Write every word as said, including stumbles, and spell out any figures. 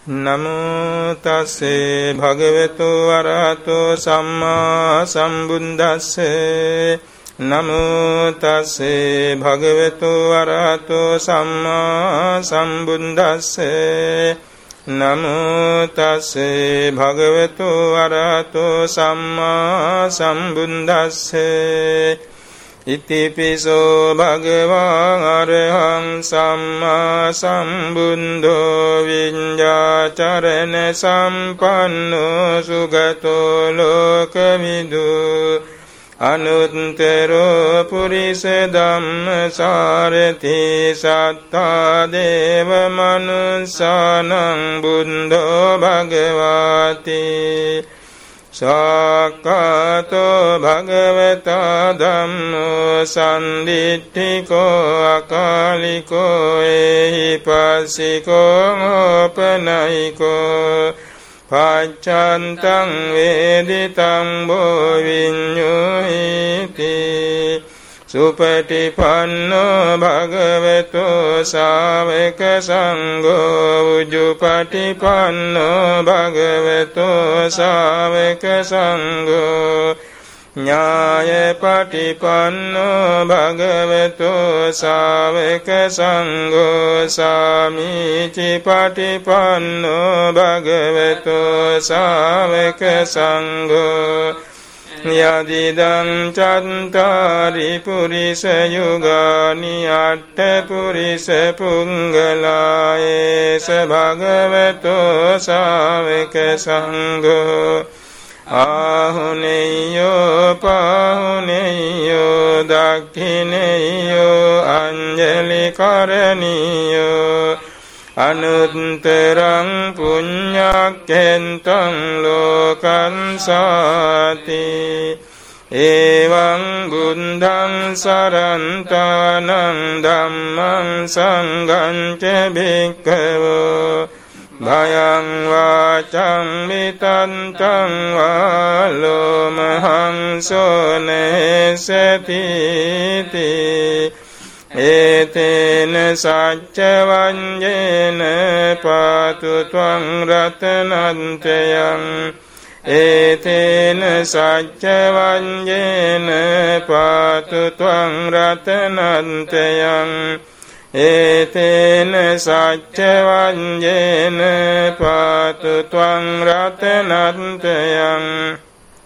නමෝ තස්සේ භගවතු වරහතෝ සම්මා සම්බුද්දස්සේ නමෝ තස්සේ භගවතු වරහතෝ සම්මා සම්බුද්දස්සේ නමෝ තස්සේ භගවතු වරහතෝ සම්මා සම්බුද්දස්සේ ඉතිපිසෝ භගවා අරහං සම්මා සම්බුද්ධෝ විඤ්ඤාචරණ සම්පන්නෝ සුගතෝ ලෝකවිදු අනුත්තරෝ පුරිස ධම්මසාරති සත්තා දේව මනුස්සානං බුද්ධෝ භගවාති සක්කාතෝ භගවතා ධම්මෝ සම්දිට්ඨිකෝ අකාලිකෝ එහිපස්සිකෝ ඕපනයිකෝ පච්චන්තං වේදිතං බෝ විඤ්ඤුහිති සුපටිපන්නෝ භගවතෝ ශාවක සංඝෝ උජුපටිපන්නෝ භගවතෝ ශාවක සංඝෝ ඥායපටිපන්නෝ භගවතෝ ශාවක සංඝෝ සාමීචිපටිපන්නෝ භගවතෝ ශාවක සංඝෝ යදිදං චත්තාරි පුරිස යුගානි අට්ඨ පුරිස පුංගලායේස භගවතෝ ශාවක සංඝෝ ආහුනේයෝ පාහුනේයෝ දක්ඛිනේයෝ අංජලි කරණීයෝ අනුත්තරං පුඤ්ඤක්ඛෙන්තං ලෝකං සාති එවං බුද්ධං සරන්තානං ධම්මං සංඝං ච භික්ඛවෝ භයං වාචං විතන්තං වාලෝමහං සෝනේසති ඒතේන සච්ච වඤ්ඤේන පාතු ත්වං රතනන්තයං ඒතේන සච්ච වඤ්ඤේන පාතු ත්වං රතනන්තයං ඒතේන සච්ච වඤ්ඤේන පාතු ත්වං රතනන්තයං